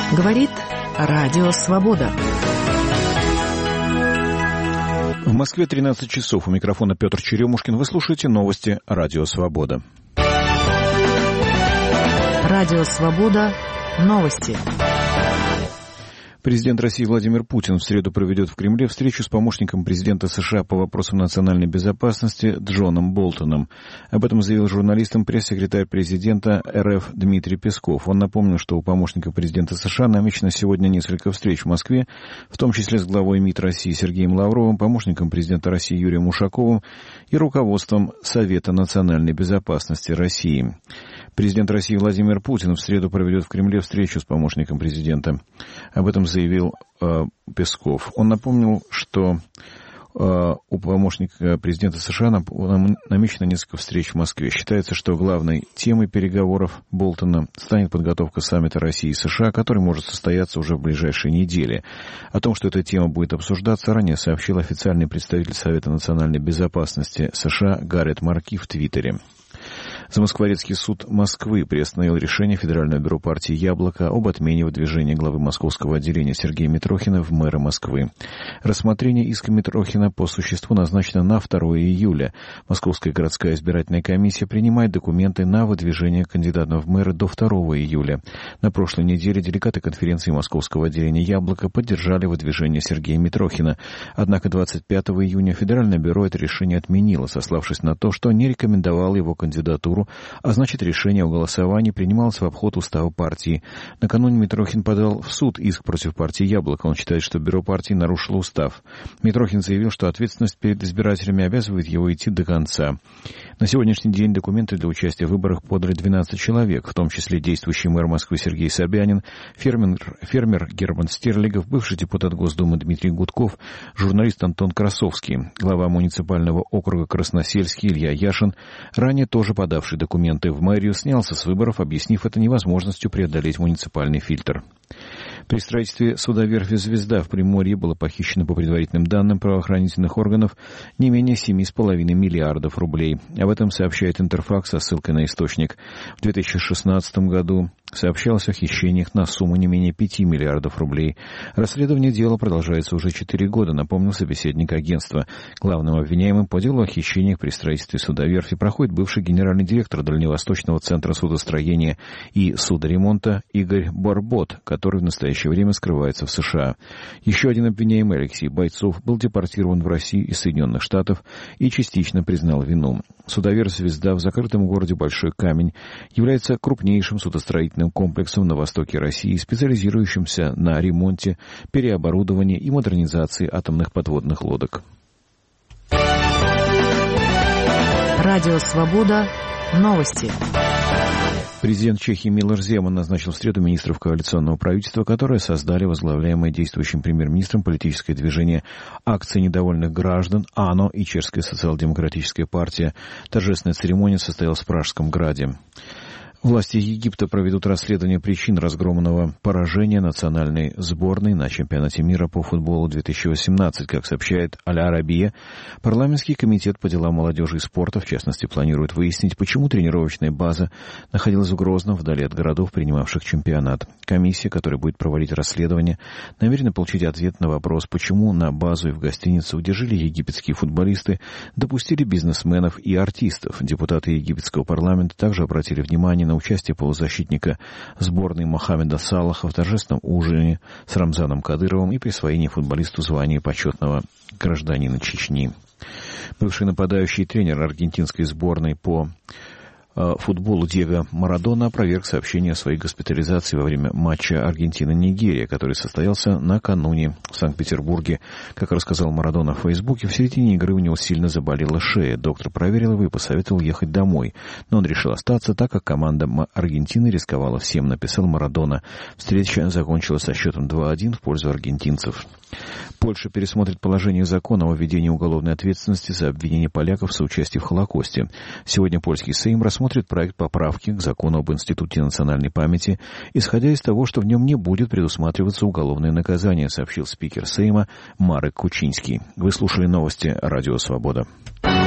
Говорит Радио Свобода. В Москве 13 часов. У микрофона Петр Черемушкин. Вы слушаете новости Радио Свобода. Радио Свобода. Новости. Президент России Владимир Путин в среду проведет в Кремле встречу с помощником президента США по вопросам национальной безопасности Джоном Болтоном. Об этом заявил журналистам пресс-секретарь президента РФ Дмитрий Песков. Он напомнил, что у помощника президента США намечено сегодня несколько встреч в Москве, в том числе с главой МИД России Сергеем Лавровым, помощником президента России Юрием Ушаковым и руководством Совета национальной безопасности России. Президент России Владимир Путин в среду проведет в Кремле встречу с помощником президента. Об этом заявил Песков. Он напомнил, что у помощника президента США намечено несколько встреч в Москве. Считается, что главной темой переговоров Болтона станет подготовка саммита России и США, который может состояться уже в ближайшие недели. О том, что эта тема будет обсуждаться, ранее сообщил официальный представитель Совета национальной безопасности США Гаррет Марки в Твиттере. Замоскворецкий суд Москвы приостановил решение Федерального бюро партии «Яблоко» об отмене выдвижения главы московского отделения Сергея Митрохина в мэры Москвы. Рассмотрение иска Митрохина по существу назначено на 2 июля. Московская городская избирательная комиссия принимает документы на выдвижение кандидата в мэры до 2 июля. На прошлой неделе делегаты конференции московского отделения «Яблоко» поддержали выдвижение Сергея Митрохина. Однако 25 июня Федеральное бюро это решение отменило, сославшись на то, что не рекомендовало его кандидатуру, а значит, решение о голосовании принималось в обход устава партии. Накануне Митрохин подал в суд иск против партии «Яблоко». Он считает, что бюро партии нарушило устав. Митрохин заявил, что ответственность перед избирателями обязывает его идти до конца. На сегодняшний день документы для участия в выборах подали 12 человек, в том числе действующий мэр Москвы Сергей Собянин, фермер Герман Стерлигов, бывший депутат Госдумы Дмитрий Гудков, журналист Антон Красовский, глава муниципального округа Красносельский Илья Яшин, ранее тоже подавший документы в мэрию, снялся с выборов, объяснив это невозможностью преодолеть муниципальный фильтр. При строительстве судоверфи «Звезда» в Приморье было похищено, по предварительным данным правоохранительных органов, не менее 7,5 миллиардов рублей. Об этом сообщает Интерфакс со ссылкой на источник. В 2016 году сообщалось о хищениях на сумму не менее 5 миллиардов рублей. Расследование дела продолжается уже 4 года, напомнил собеседник агентства. Главным обвиняемым по делу о хищениях при строительстве судоверфи проходит бывший генеральный директор Дальневосточного центра судостроения и судоремонта Игорь Барбот, который в настоящее время скрывается в США. Еще один обвиняемый, Алексей Бойцов, был депортирован в Россию из Соединенных Штатов и частично признал вину. Судоверфь «Звезда» в закрытом городе Большой Камень является крупнейшим судостроительным комплексом на востоке России, специализирующимся на ремонте, переоборудовании и модернизации атомных подводных лодок. Радио «Свобода». Новости. Президент Чехии Милош Земан назначил в среду министров коалиционного правительства, которые создали возглавляемое действующим премьер-министром политическое движение «Акция недовольных граждан» АНО и Чешская социал-демократическая партия. Торжественная церемония состоялась в Пражском граде. Власти Египта проведут расследование причин разгромного поражения национальной сборной на чемпионате мира по футболу 2018. Как сообщает Аль-Арабия, парламентский комитет по делам молодежи и спорта, в частности, планирует выяснить, почему тренировочная база находилась в Грозном, вдали от городов, принимавших чемпионат. Комиссия, которая будет проводить расследование, намерена получить ответ на вопрос, почему на базу и в гостиницу, где жили египетские футболисты, допустили бизнесменов и артистов. Депутаты египетского парламента также обратили внимание на участие полузащитника сборной Мохаммеда Салаха в торжественном ужине с Рамзаном Кадыровым и присвоении футболисту звания почетного гражданина Чечни. Бывший нападающий тренер аргентинской сборной по футболу Диего Марадона опроверг сообщение о своей госпитализации во время матча Аргентина-Нигерия, который состоялся накануне в Санкт-Петербурге. Как рассказал Марадона в Фейсбуке, в середине игры у него сильно заболела шея. Доктор проверил его и посоветовал ехать домой. Но он решил остаться, так как команда Аргентины рисковала всем, написал Марадона. Встреча закончилась со счетом 2-1 в пользу аргентинцев. Польша пересмотрит положение закона о введении уголовной ответственности за обвинение поляков в соучастии в Холокосте. Сегодня польский Сейм рассмотрит проект поправки к закону об Институте национальной памяти, исходя из того, что в нем не будет предусматриваться уголовное наказание, сообщил спикер Сейма Марек Кучинский. Вы слушали новости Радио Свобода.